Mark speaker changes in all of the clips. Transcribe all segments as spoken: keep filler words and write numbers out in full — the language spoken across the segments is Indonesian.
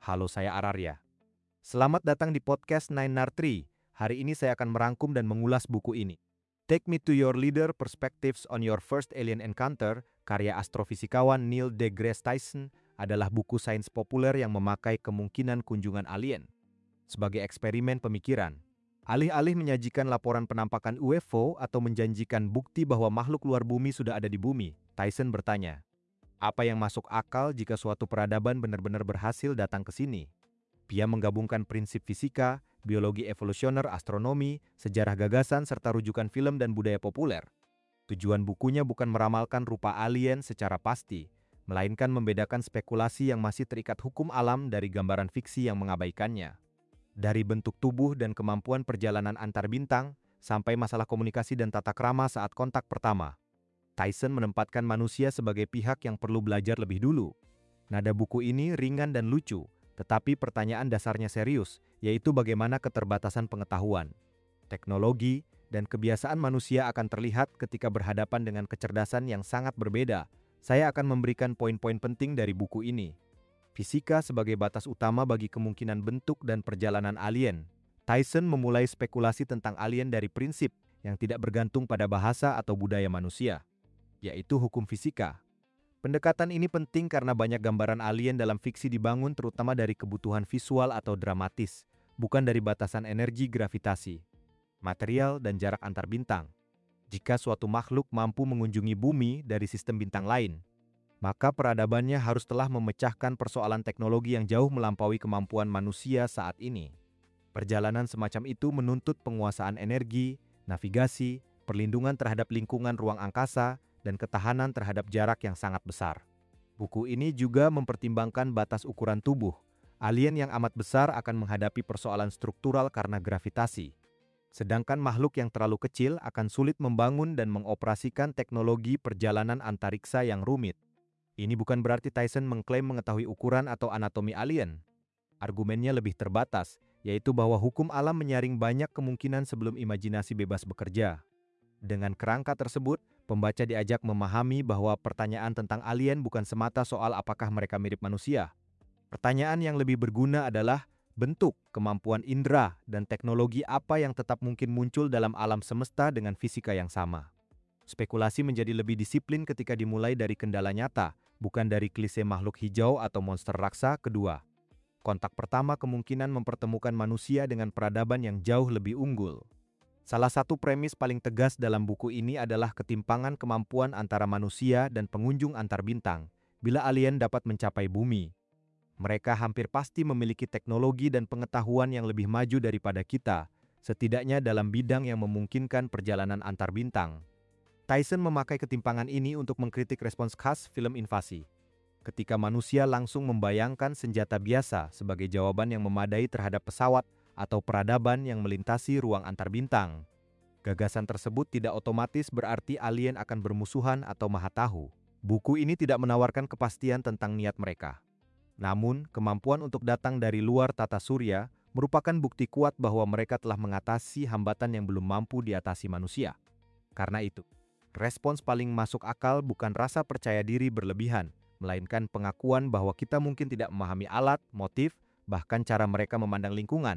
Speaker 1: Halo, saya Ararya. Selamat datang di podcast Nine Nar Tree. Hari ini saya akan merangkum dan mengulas buku ini. Take Me to Your Leader: Perspectives on Your First Alien Encounter, karya astrofisikawan Neil deGrasse Tyson, adalah buku sains populer yang memakai kemungkinan kunjungan alien sebagai eksperimen pemikiran. Alih-alih menyajikan laporan penampakan U F O atau menjanjikan bukti bahwa makhluk luar bumi sudah ada di bumi, Tyson bertanya, apa yang masuk akal jika suatu peradaban benar-benar berhasil datang ke sini? Dia menggabungkan prinsip fisika, biologi evolusioner, astronomi, sejarah gagasan, serta rujukan film dan budaya populer. Tujuan bukunya bukan meramalkan rupa alien secara pasti, melainkan membedakan spekulasi yang masih terikat hukum alam dari gambaran fiksi yang mengabaikannya. Dari bentuk tubuh dan kemampuan perjalanan antar bintang, sampai masalah komunikasi dan tata krama saat kontak pertama, Tyson menempatkan manusia sebagai pihak yang perlu belajar lebih dulu. Nada buku ini ringan dan lucu, tetapi pertanyaan dasarnya serius, yaitu bagaimana keterbatasan pengetahuan, teknologi, dan kebiasaan manusia akan terlihat ketika berhadapan dengan kecerdasan yang sangat berbeda. Saya akan memberikan poin-poin penting dari buku ini. Fisika sebagai batas utama bagi kemungkinan bentuk dan perjalanan alien. Tyson memulai spekulasi tentang alien dari prinsip yang tidak bergantung pada bahasa atau budaya manusia, yaitu hukum fisika. Pendekatan ini penting karena banyak gambaran alien dalam fiksi dibangun terutama dari kebutuhan visual atau dramatis, bukan dari batasan energi gravitasi, material, dan jarak antar bintang. Jika suatu makhluk mampu mengunjungi bumi dari sistem bintang lain, maka peradabannya harus telah memecahkan persoalan teknologi yang jauh melampaui kemampuan manusia saat ini. Perjalanan semacam itu menuntut penguasaan energi, navigasi, perlindungan terhadap lingkungan ruang angkasa, dan ketahanan terhadap jarak yang sangat besar. Buku ini juga mempertimbangkan batas ukuran tubuh. Alien yang amat besar akan menghadapi persoalan struktural karena gravitasi. Sedangkan makhluk yang terlalu kecil akan sulit membangun dan mengoperasikan teknologi perjalanan antariksa yang rumit. Ini bukan berarti Tyson mengklaim mengetahui ukuran atau anatomi alien. Argumennya lebih terbatas, yaitu bahwa hukum alam menyaring banyak kemungkinan sebelum imajinasi bebas bekerja. Dengan kerangka tersebut, pembaca diajak memahami bahwa pertanyaan tentang alien bukan semata soal apakah mereka mirip manusia. Pertanyaan yang lebih berguna adalah bentuk, kemampuan indera, dan teknologi apa yang tetap mungkin muncul dalam alam semesta dengan fisika yang sama. Spekulasi menjadi lebih disiplin ketika dimulai dari kendala nyata, bukan dari klise makhluk hijau atau monster raksa. Kedua, kontak pertama kemungkinan mempertemukan manusia dengan peradaban yang jauh lebih unggul. Salah satu premis paling tegas dalam buku ini adalah ketimpangan kemampuan antara manusia dan pengunjung antar bintang. Bila alien dapat mencapai bumi, mereka hampir pasti memiliki teknologi dan pengetahuan yang lebih maju daripada kita, setidaknya dalam bidang yang memungkinkan perjalanan antar bintang. Tyson memakai ketimpangan ini untuk mengkritik respons khas film invasi. Ketika manusia langsung membayangkan senjata biasa sebagai jawaban yang memadai terhadap pesawat atau peradaban yang melintasi ruang antar bintang. Gagasan tersebut tidak otomatis berarti alien akan bermusuhan atau maha tahu. Buku ini tidak menawarkan kepastian tentang niat mereka. Namun, kemampuan untuk datang dari luar tata surya merupakan bukti kuat bahwa mereka telah mengatasi hambatan yang belum mampu diatasi manusia. Karena itu, respons paling masuk akal bukan rasa percaya diri berlebihan, melainkan pengakuan bahwa kita mungkin tidak memahami alat, motif, bahkan cara mereka memandang lingkungan.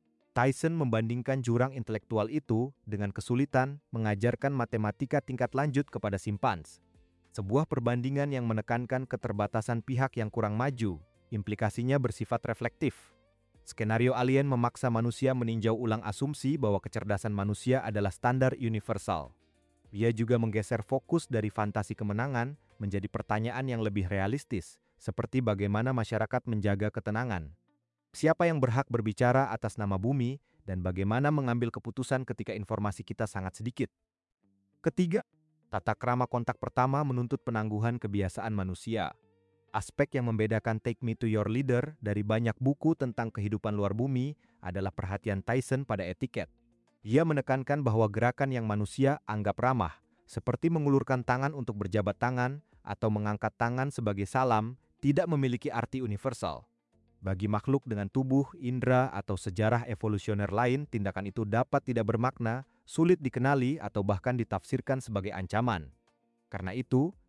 Speaker 1: Tyson membandingkan jurang intelektual itu dengan kesulitan mengajarkan matematika tingkat lanjut kepada simpans. Sebuah perbandingan yang menekankan keterbatasan pihak yang kurang maju, implikasinya bersifat reflektif. Skenario alien memaksa manusia meninjau ulang asumsi bahwa kecerdasan manusia adalah standar universal. Ia juga menggeser fokus dari fantasi kemenangan menjadi pertanyaan yang lebih realistis, seperti bagaimana masyarakat menjaga ketenangan. Siapa yang berhak berbicara atas nama bumi, dan bagaimana mengambil keputusan ketika informasi kita sangat sedikit. Ketiga, tata krama kontak pertama menuntut penangguhan kebiasaan manusia. Aspek yang membedakan Take Me to Your Leader dari banyak buku tentang kehidupan luar bumi adalah perhatian Tyson pada etiket. Ia menekankan bahwa gerakan yang manusia anggap ramah, seperti mengulurkan tangan untuk berjabat tangan atau mengangkat tangan sebagai salam, tidak memiliki arti universal. Bagi makhluk dengan tubuh, indera, atau sejarah evolusioner lain, tindakan itu dapat tidak bermakna, sulit dikenali, atau bahkan ditafsirkan sebagai ancaman. Karena itu,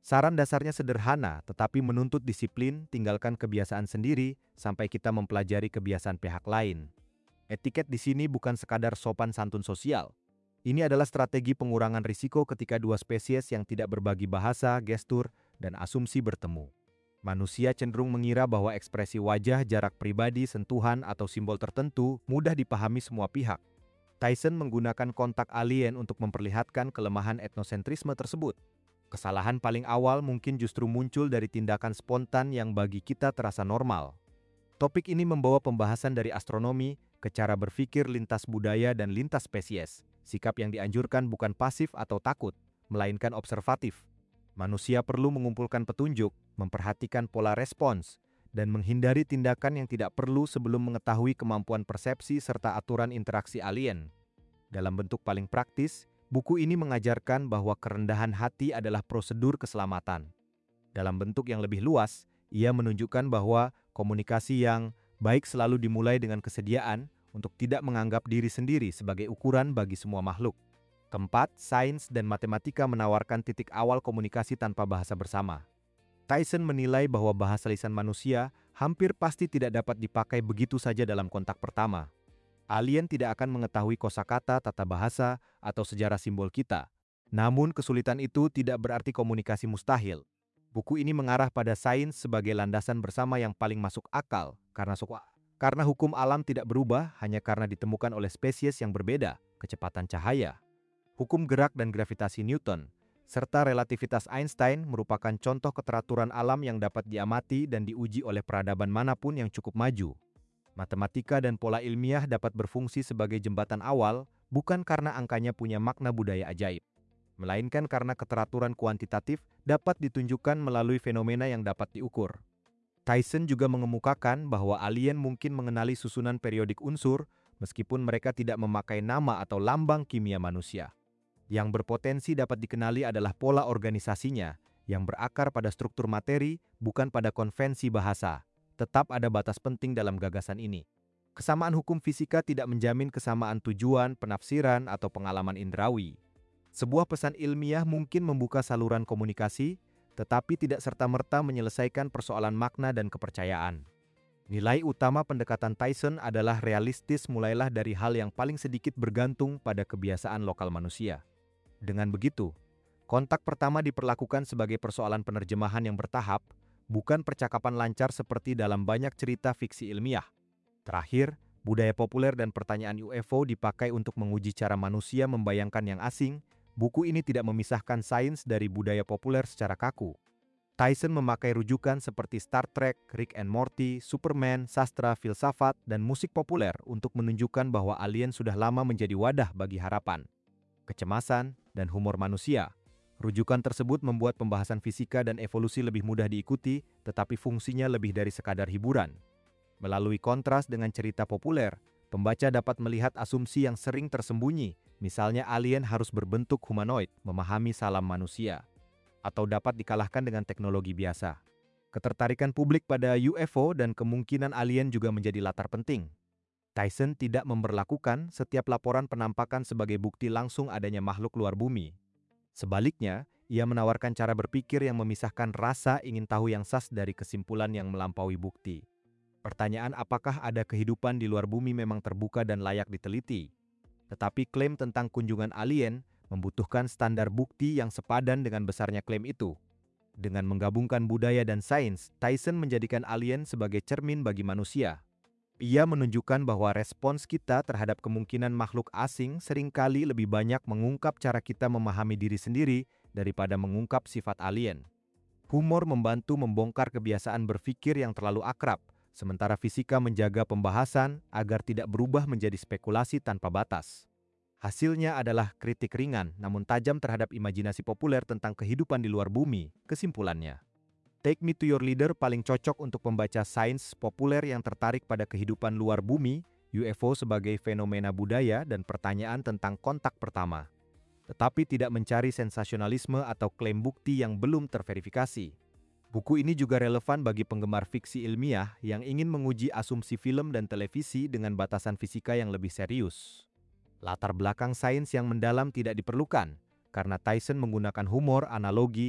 Speaker 1: Saran dasarnya sederhana, tetapi menuntut disiplin, tinggalkan kebiasaan sendiri, sampai kita mempelajari kebiasaan pihak lain. Etiket di sini bukan sekadar sopan santun sosial. Ini adalah strategi pengurangan risiko ketika dua spesies yang tidak berbagi bahasa, gestur, dan asumsi bertemu. Manusia cenderung mengira bahwa ekspresi wajah, jarak pribadi, sentuhan, atau simbol tertentu mudah dipahami semua pihak. Tyson menggunakan kontak alien untuk memperlihatkan kelemahan etnosentrisme tersebut. Kesalahan paling awal mungkin justru muncul dari tindakan spontan yang bagi kita terasa normal. Topik ini membawa pembahasan dari astronomi ke cara berpikir lintas budaya dan lintas spesies. Sikap yang dianjurkan bukan pasif atau takut, melainkan observatif. Manusia perlu mengumpulkan petunjuk, memperhatikan pola respons, dan menghindari tindakan yang tidak perlu sebelum mengetahui kemampuan persepsi serta aturan interaksi alien. Dalam bentuk paling praktis, buku ini mengajarkan bahwa kerendahan hati adalah prosedur keselamatan. Dalam bentuk yang lebih luas, ia menunjukkan bahwa komunikasi yang baik selalu dimulai dengan kesediaan untuk tidak menganggap diri sendiri sebagai ukuran bagi semua makhluk. Keempat, sains dan matematika menawarkan titik awal komunikasi tanpa bahasa bersama. Tyson menilai bahwa bahasa lisan manusia hampir pasti tidak dapat dipakai begitu saja dalam kontak pertama. Alien tidak akan mengetahui kosakata, tata bahasa, atau sejarah simbol kita. Namun kesulitan itu tidak berarti komunikasi mustahil. Buku ini mengarah pada sains sebagai landasan bersama yang paling masuk akal, karena suku Karena hukum alam tidak berubah hanya karena ditemukan oleh spesies yang berbeda, kecepatan cahaya. Hukum gerak dan gravitasi Newton, serta relativitas Einstein merupakan contoh keteraturan alam yang dapat diamati dan diuji oleh peradaban manapun yang cukup maju. Matematika dan pola ilmiah dapat berfungsi sebagai jembatan awal, bukan karena angkanya punya makna budaya ajaib, melainkan karena keteraturan kuantitatif dapat ditunjukkan melalui fenomena yang dapat diukur. Tyson juga mengemukakan bahwa alien mungkin mengenali susunan periodik unsur meskipun mereka tidak memakai nama atau lambang kimia manusia. Yang berpotensi dapat dikenali adalah pola organisasinya yang berakar pada struktur materi, bukan pada konvensi bahasa. Tetap ada batas penting dalam gagasan ini. Kesamaan hukum fisika tidak menjamin kesamaan tujuan, penafsiran, atau pengalaman indrawi. Sebuah pesan ilmiah mungkin membuka saluran komunikasi, tetapi tidak serta-merta menyelesaikan persoalan makna dan kepercayaan. Nilai utama pendekatan Tyson adalah realistis mulailah dari hal yang paling sedikit bergantung pada kebiasaan lokal manusia. Dengan begitu, kontak pertama diperlakukan sebagai persoalan penerjemahan yang bertahap, bukan percakapan lancar seperti dalam banyak cerita fiksi ilmiah. Terakhir, budaya populer dan pertanyaan U F O dipakai untuk menguji cara manusia membayangkan yang asing. Buku ini tidak memisahkan sains dari budaya populer secara kaku. Tyson memakai rujukan seperti Star Trek, Rick and Morty, Superman, sastra, filsafat, dan musik populer untuk menunjukkan bahwa alien sudah lama menjadi wadah bagi harapan, kecemasan, dan humor manusia. Rujukan tersebut membuat pembahasan fisika dan evolusi lebih mudah diikuti, tetapi fungsinya lebih dari sekadar hiburan. Melalui kontras dengan cerita populer, pembaca dapat melihat asumsi yang sering tersembunyi, misalnya alien harus berbentuk humanoid, memahami salam manusia, atau dapat dikalahkan dengan teknologi biasa. Ketertarikan publik pada U F O dan kemungkinan alien juga menjadi latar penting. Tyson tidak memberlakukan setiap laporan penampakan sebagai bukti langsung adanya makhluk luar bumi. Sebaliknya, ia menawarkan cara berpikir yang memisahkan rasa ingin tahu yang sas dari kesimpulan yang melampaui bukti. Pertanyaan apakah ada kehidupan di luar bumi memang terbuka dan layak diteliti. Tetapi klaim tentang kunjungan alien membutuhkan standar bukti yang sepadan dengan besarnya klaim itu. Dengan menggabungkan budaya dan sains, Tyson menjadikan alien sebagai cermin bagi manusia. Ia menunjukkan bahwa respons kita terhadap kemungkinan makhluk asing seringkali lebih banyak mengungkap cara kita memahami diri sendiri daripada mengungkap sifat alien. Humor membantu membongkar kebiasaan berpikir yang terlalu akrab, sementara fisika menjaga pembahasan agar tidak berubah menjadi spekulasi tanpa batas. Hasilnya adalah kritik ringan namun tajam terhadap imajinasi populer tentang kehidupan di luar bumi. Kesimpulannya, Take Me to Your Leader paling cocok untuk pembaca sains populer yang tertarik pada kehidupan luar bumi, U F O sebagai fenomena budaya, dan pertanyaan tentang kontak pertama. Tetapi tidak mencari sensasionalisme atau klaim bukti yang belum terverifikasi. Buku ini juga relevan bagi penggemar fiksi ilmiah yang ingin menguji asumsi film dan televisi dengan batasan fisika yang lebih serius. Latar belakang sains yang mendalam tidak diperlukan, karena Tyson menggunakan humor, analogi,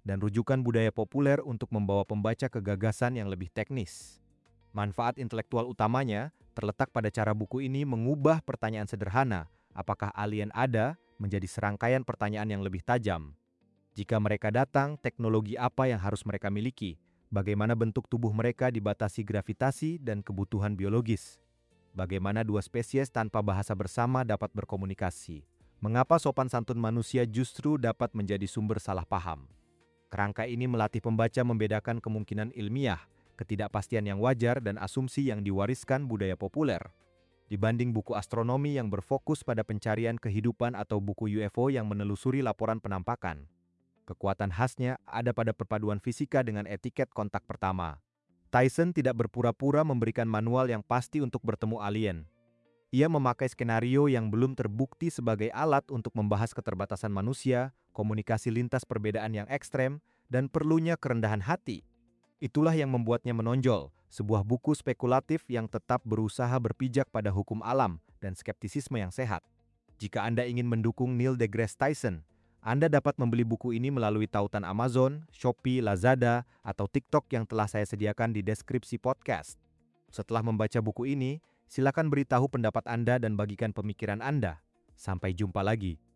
Speaker 1: dan rujukan budaya populer untuk membawa pembaca ke gagasan yang lebih teknis. Manfaat intelektual utamanya terletak pada cara buku ini mengubah pertanyaan sederhana, apakah alien ada, menjadi serangkaian pertanyaan yang lebih tajam. Jika mereka datang, teknologi apa yang harus mereka miliki? Bagaimana bentuk tubuh mereka dibatasi gravitasi dan kebutuhan biologis? Bagaimana dua spesies tanpa bahasa bersama dapat berkomunikasi? Mengapa sopan santun manusia justru dapat menjadi sumber salah paham? Kerangka ini melatih pembaca membedakan kemungkinan ilmiah, ketidakpastian yang wajar, dan asumsi yang diwariskan budaya populer. Dibanding buku astronomi yang berfokus pada pencarian kehidupan atau buku U F O yang menelusuri laporan penampakan. Kekuatan khasnya ada pada perpaduan fisika dengan etiket kontak pertama. Tyson tidak berpura-pura memberikan manual yang pasti untuk bertemu alien. Ia memakai skenario yang belum terbukti sebagai alat untuk membahas keterbatasan manusia, komunikasi lintas perbedaan yang ekstrem, dan perlunya kerendahan hati. Itulah yang membuatnya menonjol, sebuah buku spekulatif yang tetap berusaha berpijak pada hukum alam dan skeptisisme yang sehat. Jika Anda ingin mendukung Neil deGrasse Tyson, Anda dapat membeli buku ini melalui tautan Amazon, Shopee, Lazada, atau TikTok yang telah saya sediakan di deskripsi podcast. Setelah membaca buku ini, silakan beritahu pendapat Anda dan bagikan pemikiran Anda. Sampai jumpa lagi.